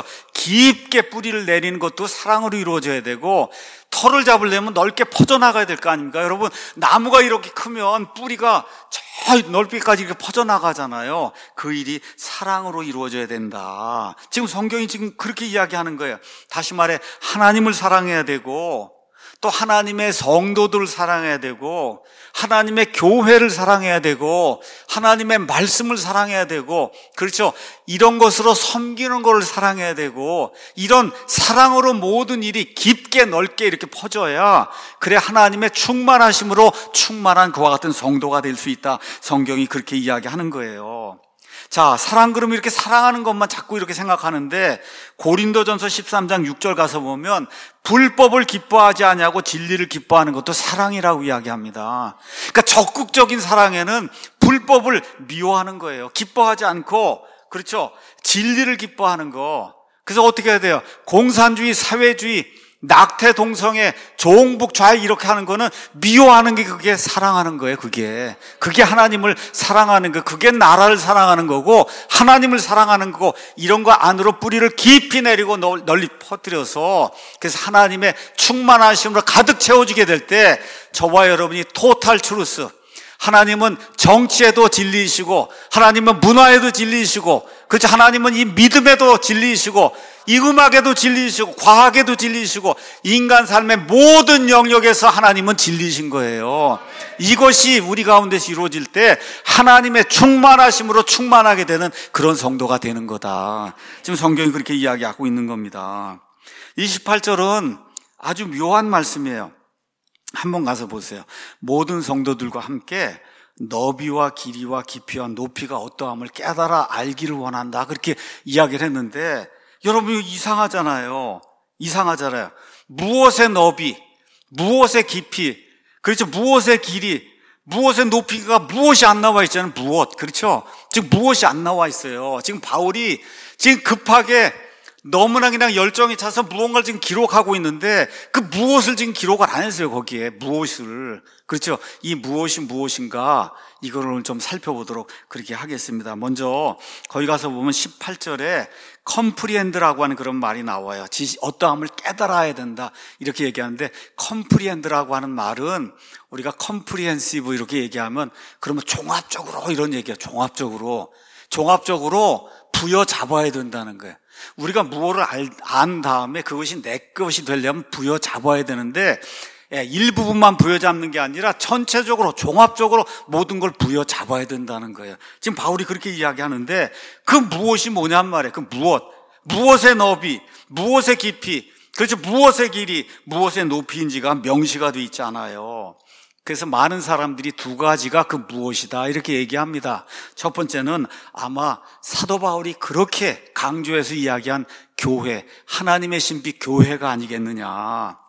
깊게 뿌리를 내리는 것도 사랑으로 이루어져야 되고, 털을 잡으려면 넓게 퍼져나가야 될 거 아닙니까? 여러분, 나무가 이렇게 크면 뿌리가 저 넓이까지 이렇게 퍼져나가잖아요. 그 일이 사랑으로 이루어져야 된다. 지금 성경이 지금 그렇게 이야기하는 거예요. 다시 말해, 하나님을 사랑해야 되고, 또 하나님의 성도들을 사랑해야 되고, 하나님의 교회를 사랑해야 되고, 하나님의 말씀을 사랑해야 되고, 그렇죠? 이런 것으로 섬기는 것을 사랑해야 되고, 이런 사랑으로 모든 일이 깊게 넓게 이렇게 퍼져야, 그래 하나님의 충만하심으로 충만한 그와 같은 성도가 될 수 있다. 성경이 그렇게 이야기하는 거예요. 자, 사랑 그러면 이렇게 사랑하는 것만 자꾸 이렇게 생각하는데 고린도전서 십삼 장 육 절 가서 보면 불법을 기뻐하지 아니하고 진리를 기뻐하는 것도 사랑이라고 이야기합니다. 그러니까 적극적인 사랑에는 불법을 미워하는 거예요. 기뻐하지 않고, 그렇죠? 진리를 기뻐하는 거. 그래서 어떻게 해야 돼요? 공산주의, 사회주의, 낙태, 동성애, 종북, 좌익 이렇게 하는 거는 미워하는 게 그게 사랑하는 거예요. 그게 그게 하나님을 사랑하는 거, 그게 나라를 사랑하는 거고 하나님을 사랑하는 거고, 이런 거 안으로 뿌리를 깊이 내리고 널리 퍼뜨려서 그래서 하나님의 충만하심으로 가득 채워지게 될 때 저와 여러분이 토탈 트루스, 하나님은 정치에도 진리이시고 하나님은 문화에도 진리이시고, 그렇죠? 하나님은 이 믿음에도 진리이시고 이 음악에도 진리이시고 과학에도 진리이시고 인간 삶의 모든 영역에서 하나님은 진리이신 거예요. 이것이 우리 가운데서 이루어질 때 하나님의 충만하심으로 충만하게 되는 그런 성도가 되는 거다. 지금 성경이 그렇게 이야기하고 있는 겁니다. 이십팔 절은 아주 묘한 말씀이에요. 한번 가서 보세요. 모든 성도들과 함께 너비와 길이와 깊이와 높이가 어떠함을 깨달아 알기를 원한다, 그렇게 이야기를 했는데, 여러분 이거 이상하잖아요. 이상하잖아요. 무엇의 너비, 무엇의 깊이, 그렇죠? 무엇의 길이, 무엇의 높이가 무엇이 안 나와 있잖아요. 무엇, 그렇죠? 지금 무엇이 안 나와 있어요. 지금 바울이 지금 급하게 너무나 그냥 열정이 차서 무언가를 지금 기록하고 있는데 그 무엇을 지금 기록을 안 했어요. 거기에 무엇을, 그렇죠? 이 무엇이 무엇인가, 이거를 오늘 좀 살펴보도록 그렇게 하겠습니다. 먼저 거기 가서 보면 십팔 절에 컴프리엔드라고 하는 그런 말이 나와요. 어떠함을 깨달아야 된다 이렇게 얘기하는데, 컴프리엔드라고 하는 말은 우리가 컴프리헨시브 이렇게 얘기하면 그러면 종합적으로 이런 얘기예요. 종합적으로 종합적으로 부여잡아야 된다는 거예요. 우리가 무엇을 알, 안 다음에 그것이 내 것이 되려면 부여잡아야 되는데, 예, 일부분만 부여잡는 게 아니라 전체적으로 종합적으로 모든 걸 부여잡아야 된다는 거예요. 지금 바울이 그렇게 이야기하는데 그 무엇이 뭐냔 말이에요. 그 무엇, 무엇의 너비, 무엇의 깊이, 그렇죠? 무엇의 길이, 무엇의 높이인지가 명시가 돼 있지 않아요. 그래서 많은 사람들이 두 가지가 그 무엇이다 이렇게 얘기합니다. 첫 번째는 아마 사도 바울이 그렇게 강조해서 이야기한 교회, 하나님의 신비 교회가 아니겠느냐.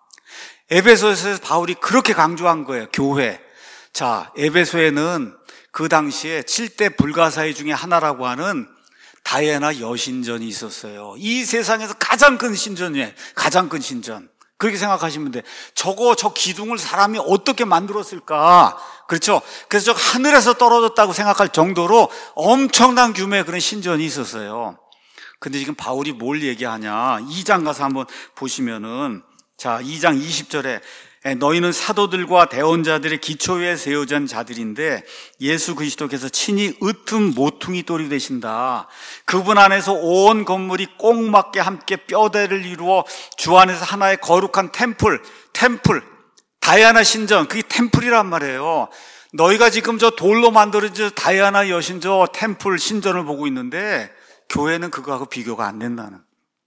에베소에서 바울이 그렇게 강조한 거예요. 교회. 자, 에베소에는 그 당시에 칠 대 불가사의 중에 하나라고 하는 다이애나 여신전이 있었어요. 이 세상에서 가장 큰 신전이에요. 가장 큰 신전. 그렇게 생각하시면 돼. 저거, 저 기둥을 사람이 어떻게 만들었을까? 그렇죠? 그래서 저 하늘에서 떨어졌다고 생각할 정도로 엄청난 규모의 그런 신전이 있었어요. 근데 지금 바울이 뭘 얘기하냐? 이 장 가서 한번 보시면은, 자, 이 장 이십 절에 너희는 사도들과 대언자들의 기초 위에 세워진 자들인데 예수 그리스도께서 친히 으뜸 모퉁이 돌이 되신다. 그분 안에서 온 건물이 꼭 맞게 함께 뼈대를 이루어 주 안에서 하나의 거룩한 템플, 템플, 다이아나 신전, 그게 템플이란 말이에요. 너희가 지금 저 돌로 만들어진 다이아나 여신 저 템플 신전을 보고 있는데 교회는 그거하고 비교가 안 된다는.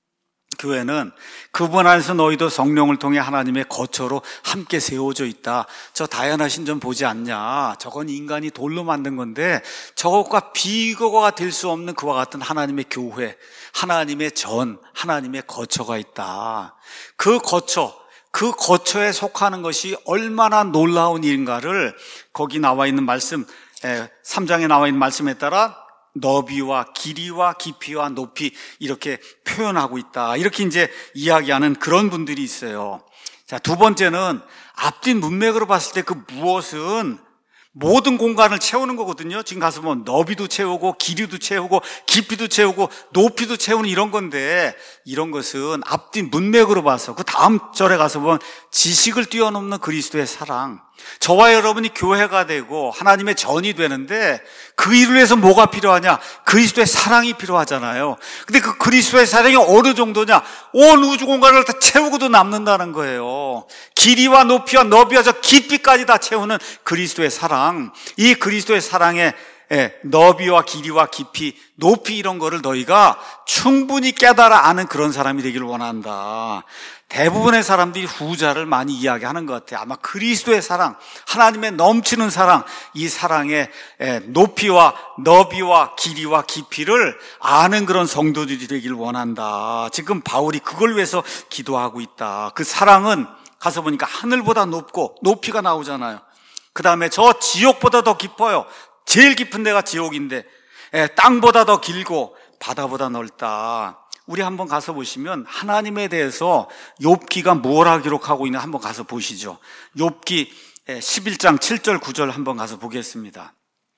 교회는 그분 안에서 너희도 성령을 통해 하나님의 거처로 함께 세워져 있다. 저 다이아나 신전 보지 않냐? 저건 인간이 돌로 만든 건데 저것과 비교가 될 수 없는 그와 같은 하나님의 교회, 하나님의 전, 하나님의 거처가 있다. 그 거처, 그 거처에 속하는 것이 얼마나 놀라운 일인가를 거기 나와 있는 말씀, 삼 장에 나와 있는 말씀에 따라 너비와 길이와 깊이와 높이 이렇게 표현하고 있다. 이렇게 이제 이야기하는 그런 분들이 있어요. 자, 두 번째는 앞뒤 문맥으로 봤을 때 그 무엇은 모든 공간을 채우는 거거든요. 지금 가서 보면 너비도 채우고 길이도 채우고 깊이도 채우고 높이도 채우는 이런 건데, 이런 것은 앞뒤 문맥으로 봐서 그 다음 절에 가서 보면 지식을 뛰어넘는 그리스도의 사랑, 저와 여러분이 교회가 되고 하나님의 전이 되는데 그 일을 위해서 뭐가 필요하냐? 그리스도의 사랑이 필요하잖아요. 근데 그 그리스도의 사랑이 어느 정도냐? 온 우주 공간을 다 채우고도 남는다는 거예요. 길이와 높이와 너비와 저 깊이까지 다 채우는 그리스도의 사랑, 이 그리스도의 사랑에 예, 너비와 길이와 깊이, 높이 이런 거를 너희가 충분히 깨달아 아는 그런 사람이 되기를 원한다. 대부분의 사람들이 후자를 많이 이야기하는 것 같아요. 아마 그리스도의 사랑, 하나님의 넘치는 사랑, 이 사랑의 높이와 너비와 길이와 깊이를 아는 그런 성도들이 되기를 원한다. 지금 바울이 그걸 위해서 기도하고 있다. 그 사랑은 가서 보니까 하늘보다 높고 높이가 나오잖아요. 그 다음에 저 지옥보다 더 깊어요. 제일 깊은 데가 지옥인데 땅보다 더 길고 바다보다 넓다. 우리 한번 가서 보시면 하나님에 대해서 욥기가 뭐라 기록하고 있나 한번 가서 보시죠. 욥기 십일 장 칠 절 구 절 한번 가서 보겠습니다.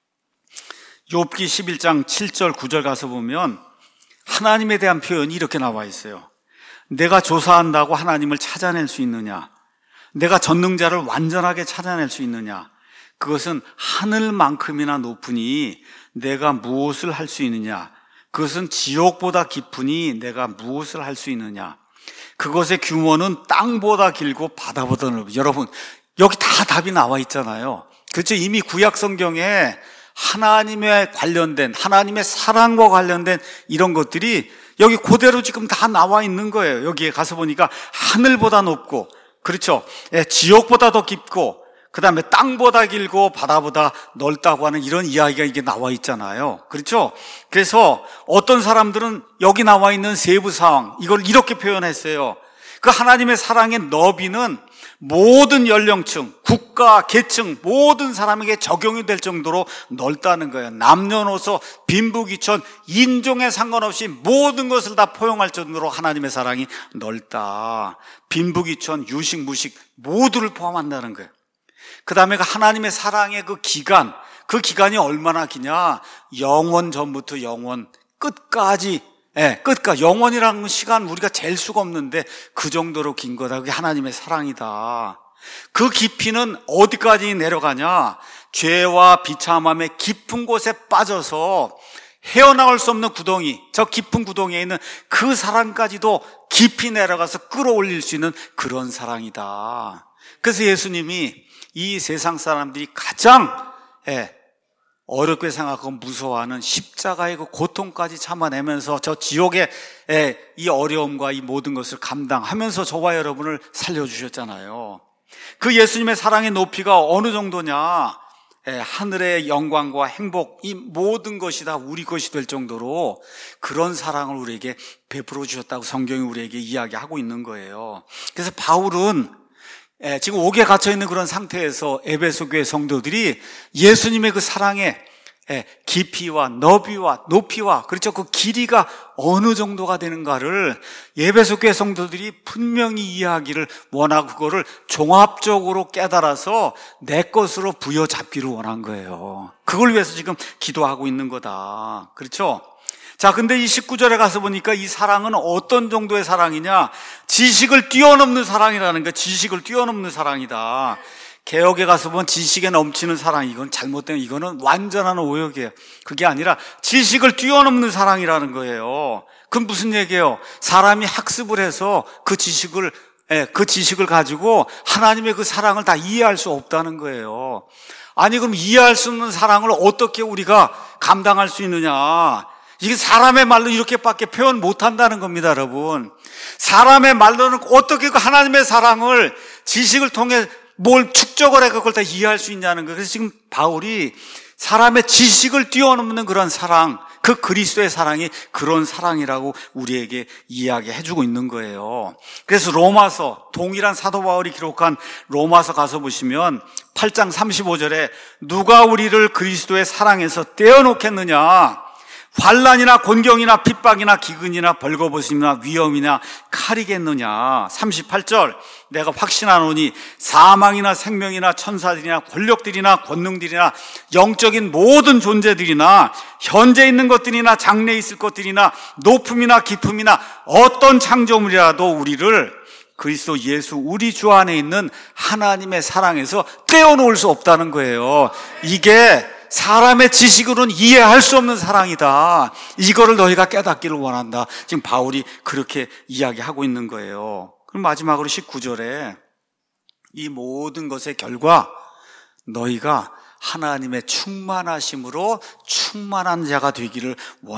욥기 십일 장 칠 절 구 절 가서 보면 하나님에 대한 표현이 이렇게 나와 있어요. 내가 조사한다고 하나님을 찾아낼 수 있느냐? 내가 전능자를 완전하게 찾아낼 수 있느냐? 그것은 하늘만큼이나 높으니 내가 무엇을 할 수 있느냐? 그것은 지옥보다 깊으니 내가 무엇을 할 수 있느냐? 그것의 규모는 땅보다 길고 바다보다 넓어. 여러분, 여기 다 답이 나와 있잖아요. 그렇죠? 이미 구약 성경에 하나님에 관련된, 하나님의 사랑과 관련된 이런 것들이 여기 그대로 지금 다 나와 있는 거예요. 여기에 가서 보니까 하늘보다 높고, 그렇죠? 예, 지옥보다 더 깊고, 그 다음에 땅보다 길고 바다보다 넓다고 하는 이런 이야기가 이게 나와 있잖아요. 그렇죠? 그래서 어떤 사람들은 여기 나와 있는 세부 상황, 이걸 이렇게 표현했어요. 그 하나님의 사랑의 너비는 모든 연령층, 국가, 계층, 모든 사람에게 적용이 될 정도로 넓다는 거예요. 남녀노소, 빈부귀천, 인종에 상관없이 모든 것을 다 포용할 정도로 하나님의 사랑이 넓다. 빈부귀천, 유식, 무식 모두를 포함한다는 거예요. 그 다음에 하나님의 사랑의 그 기간, 그 기간이 얼마나 기냐? 영원 전부터 영원 끝까지, 예, 끝까지. 영원이라는 시간 우리가 잴 수가 없는데 그 정도로 긴 거다. 그게 하나님의 사랑이다. 그 깊이는 어디까지 내려가냐? 죄와 비참함의 깊은 곳에 빠져서 헤어나올 수 없는 구덩이, 저 깊은 구덩이에 있는 그 사랑까지도 깊이 내려가서 끌어올릴 수 있는 그런 사랑이다. 그래서 예수님이 이 세상 사람들이 가장 예, 어렵게 생각하고 무서워하는 십자가의 그 고통까지 참아내면서 저 지옥의 예, 이 어려움과 이 모든 것을 감당하면서 저와 여러분을 살려주셨잖아요. 그 예수님의 사랑의 높이가 어느 정도냐? 예, 하늘의 영광과 행복, 이 모든 것이 다 우리 것이 될 정도로 그런 사랑을 우리에게 베풀어 주셨다고 성경이 우리에게 이야기하고 있는 거예요. 그래서 바울은 예, 지금 옥에 갇혀있는 그런 상태에서 에베소 교회 성도들이 예수님의 그 사랑의 예, 깊이와 너비와 높이와 그렇죠 그 길이가 어느 정도가 되는가를 에베소 교회 성도들이 분명히 이해하기를 원하고 그거를 종합적으로 깨달아서 내 것으로 부여잡기를 원한 거예요. 그걸 위해서 지금 기도하고 있는 거다. 그렇죠? 자, 근데 이 십구 절에 가서 보니까 이 사랑은 어떤 정도의 사랑이냐? 지식을 뛰어넘는 사랑이라는 거예요. 지식을 뛰어넘는 사랑이다. 개혁에 가서 보면 지식에 넘치는 사랑, 이건 잘못된, 이거는 완전한 오역이에요. 그게 아니라 지식을 뛰어넘는 사랑이라는 거예요. 그럼 무슨 얘기예요? 사람이 학습을 해서 그 지식을, 예, 그 지식을 가지고 하나님의 그 사랑을 다 이해할 수 없다는 거예요. 아니, 그럼 이해할 수 없는 사랑을 어떻게 우리가 감당할 수 있느냐? 이게 사람의 말로 이렇게밖에 표현 못한다는 겁니다, 여러분. 사람의 말로는 어떻게 그 하나님의 사랑을 지식을 통해 뭘 축적을 해 그걸 다 이해할 수 있냐는 거예요. 그래서 지금 바울이 사람의 지식을 뛰어넘는 그런 사랑, 그 그리스도의 사랑이 그런 사랑이라고 우리에게 이야기해주고 있는 거예요. 그래서 로마서, 동일한 사도 바울이 기록한 로마서 가서 보시면 팔 장 삼십오 절에 누가 우리를 그리스도의 사랑에서 떼어놓겠느냐? 환난이나 곤경이나 핍박이나 기근이나 벌거벗음이나 위험이나 칼이겠느냐. 삼십팔 절 내가 확신하노니 사망이나 생명이나 천사들이나 권력들이나 권능들이나 영적인 모든 존재들이나 현재 있는 것들이나 장래에 있을 것들이나 높음이나 깊음이나 어떤 창조물이라도 우리를 그리스도 예수 우리 주 안에 있는 하나님의 사랑에서 떼어놓을 수 없다는 거예요. 이게 사람의 지식으로는 이해할 수 없는 사랑이다. 이거를 너희가 깨닫기를 원한다. 지금 바울이 그렇게 이야기하고 있는 거예요. 그럼 마지막으로 십구 절에 이 모든 것의 결과 너희가 하나님의 충만하심으로 충만한 자가 되기를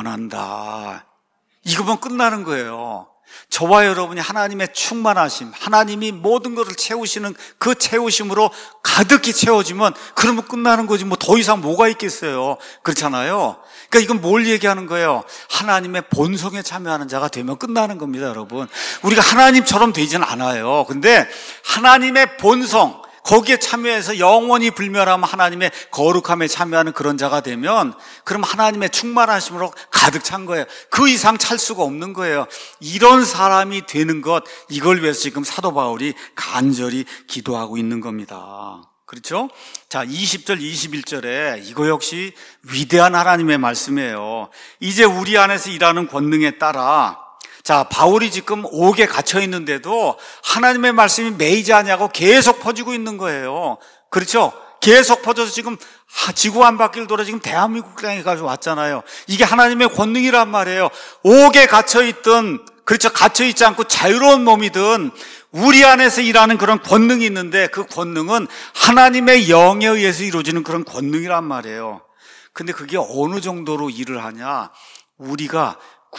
원한다. 이거면 끝나는 거예요. 저와 여러분이 하나님의 충만하심, 하나님이 모든 것을 채우시는 그 채우심으로 가득히 채워지면 그러면 끝나는 거지 뭐 더 이상 뭐가 있겠어요. 그렇잖아요. 그러니까 이건 뭘 얘기하는 거예요? 하나님의 본성에 참여하는 자가 되면 끝나는 겁니다, 여러분. 우리가 하나님처럼 되지는 않아요. 근데 하나님의 본성, 거기에 참여해서 영원히 불멸하면 하나님의 거룩함에 참여하는 그런 자가 되면 그럼 하나님의 충만하심으로 가득 찬 거예요. 그 이상 찰 수가 없는 거예요. 이런 사람이 되는 것, 이걸 위해서 지금 사도 바울이 간절히 기도하고 있는 겁니다. 그렇죠? 자, 이십 절 이십일 절에 이거 역시 위대한 하나님의 말씀이에요. 이제 우리 안에서 일하는 권능에 따라, 자, 바울이 지금 옥에 갇혀 있는데도 하나님의 말씀이 매이지 않냐고 계속 퍼지고 있는 거예요. 그렇죠? 계속 퍼져서 지금 지구 한 바퀴를 돌아 지금 대한민국 땅에까지 왔잖아요. 이게 하나님의 권능이란 말이에요. 옥에 갇혀 있든, 그렇죠, 갇혀 있지 않고 자유로운 몸이든 우리 안에서 일하는 그런 권능이 있는데 그 권능은 하나님의 영에 의해서 이루어지는 그런 권능이란 말이에요. 근데 그게 어느 정도로 일을 하냐? 우리가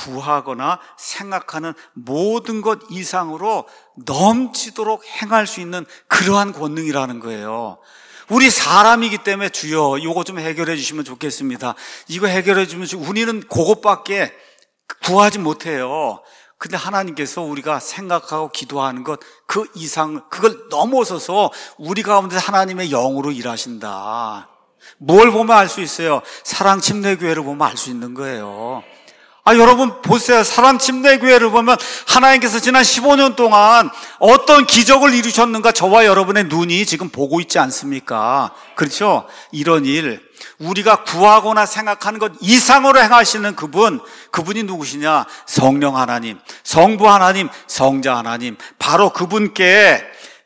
구하거나 생각하는 모든 것 이상으로 넘치도록 행할 수 있는 그러한 권능이라는 거예요. 우리 사람이기 때문에 주여 이거 좀 해결해 주시면 좋겠습니다. 이거 해결해 주면 우리는 그것밖에 구하지 못해요. 근데 하나님께서 우리가 생각하고 기도하는 것 그 이상, 그걸 넘어서서 우리 가운데 하나님의 영으로 일하신다. 뭘 보면 알 수 있어요? 사랑 침례교회를 보면 알 수 있는 거예요. 아, 여러분 보세요. 사랑 침례교회를 보면 하나님께서 지난 십오 년 동안 어떤 기적을 이루셨는가 저와 여러분의 눈이 지금 보고 있지 않습니까? 그렇죠? 이런 일, 우리가 구하거나 생각하는 것 이상으로 행하시는 그분, 그분이 누구시냐? 성령 하나님, 성부 하나님, 성자 하나님, 바로 그분께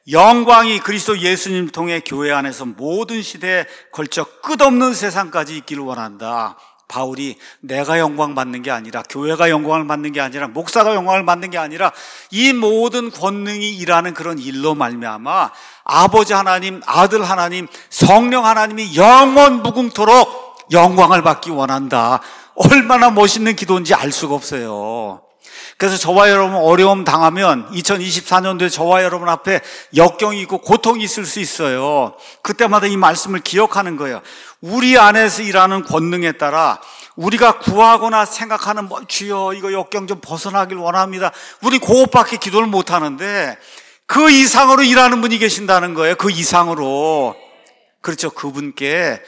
영광이 그리스도 예수님 통해 교회 안에서 모든 시대에 걸쳐 끝없는 세상까지 있기를 원한다. 바울이 내가 영광 받는 게 아니라, 교회가 영광을 받는 게 아니라, 목사가 영광을 받는 게 아니라 이 모든 권능이 일하는 그런 일로 말미암아 아버지 하나님, 아들 하나님, 성령 하나님이 영원 무궁토록 영광을 받기 원한다. 얼마나 멋있는 기도인지 알 수가 없어요. 그래서 저와 여러분 어려움 당하면 이천이십사 년도에 저와 여러분 앞에 역경이 있고 고통이 있을 수 있어요. 그때마다 이 말씀을 기억하는 거예요. 우리 안에서 일하는 권능에 따라 우리가 구하거나 생각하는 뭐 주여 이거 역경 좀 벗어나길 원합니다. 우리 그것밖에 기도를 못 하는데 그 이상으로 일하는 분이 계신다는 거예요. 그 이상으로. 그렇죠. 그분께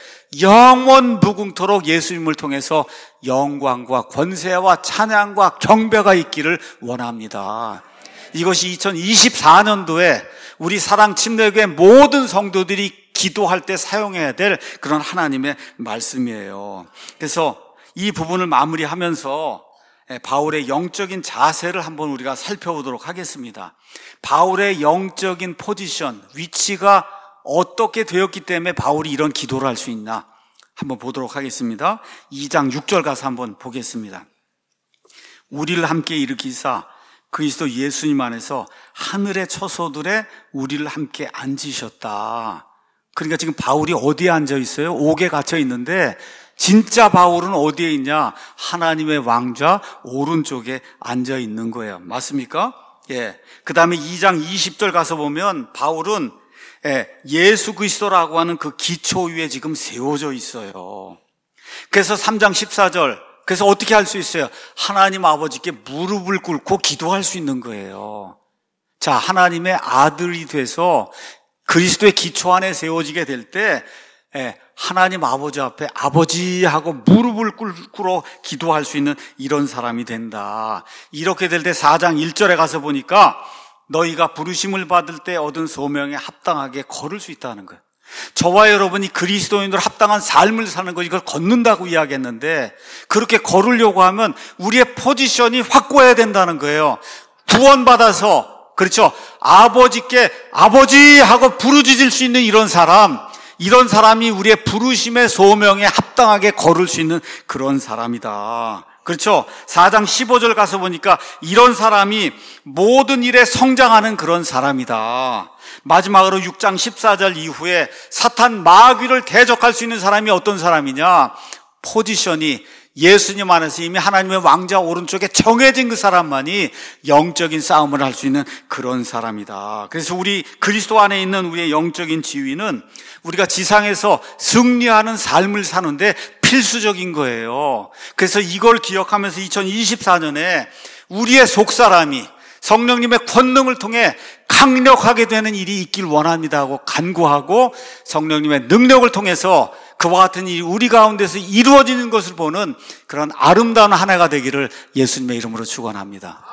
영원 무궁토록 예수님을 통해서 영광과 권세와 찬양과 경배가 있기를 원합니다. 이것이 이천이십사 년도에 우리 사랑 침례교회 모든 성도들이 기도할 때 사용해야 될 그런 하나님의 말씀이에요. 그래서 이 부분을 마무리하면서 바울의 영적인 자세를 한번 우리가 살펴보도록 하겠습니다. 바울의 영적인 포지션, 위치가 어떻게 되었기 때문에 바울이 이런 기도를 할 수 있나 한번 보도록 하겠습니다. 이 장 육 절 가서 한번 보겠습니다. 우리를 함께 일으키사 그리스도 예수님 안에서 하늘의 처소들에 우리를 함께 앉으셨다. 그러니까 지금 바울이 어디에 앉아 있어요? 옥에 갇혀 있는데 진짜 바울은 어디에 있냐? 하나님의 왕좌 오른쪽에 앉아 있는 거예요. 맞습니까? 예. 그 다음에 이 장 이십 절 가서 보면 바울은 예, 예수 그리스도라고 하는 그 기초 위에 지금 세워져 있어요. 그래서 삼 장 십사 절, 그래서 어떻게 할 수 있어요? 하나님 아버지께 무릎을 꿇고 기도할 수 있는 거예요. 자, 하나님의 아들이 돼서 그리스도의 기초 안에 세워지게 될 때 예, 하나님 아버지 앞에 아버지 하고 무릎을 꿇고 기도할 수 있는 이런 사람이 된다. 이렇게 될 때 사 장 일 절에 가서 보니까 너희가 부르심을 받을 때 얻은 소명에 합당하게 걸을 수 있다는 거예요. 저와 여러분이 그리스도인으로 합당한 삶을 사는 거, 이걸 걷는다고 이야기했는데 그렇게 걸으려고 하면 우리의 포지션이 확고해야 된다는 거예요. 구원받아서, 그렇죠, 아버지께 아버지 하고 부르짖을 수 있는 이런 사람, 이런 사람이 우리의 부르심의 소명에 합당하게 걸을 수 있는 그런 사람이다. 그렇죠? 사 장 십오 절 가서 보니까 이런 사람이 모든 일에 성장하는 그런 사람이다. 마지막으로 육 장 십사 절 이후에 사탄 마귀를 대적할 수 있는 사람이 어떤 사람이냐? 포지션이 예수님 안에서 이미 하나님의 왕자 오른쪽에 정해진 그 사람만이 영적인 싸움을 할 수 있는 그런 사람이다. 그래서 우리 그리스도 안에 있는 우리의 영적인 지위는 우리가 지상에서 승리하는 삶을 사는데 필수적인 거예요. 그래서 이걸 기억하면서 이천이십사 년에 우리의 속사람이 성령님의 권능을 통해 강력하게 되는 일이 있길 원합니다 하고 간구하고 성령님의 능력을 통해서 그와 같은 일이 우리 가운데서 이루어지는 것을 보는 그런 아름다운 한 해가 되기를 예수님의 이름으로 축원합니다.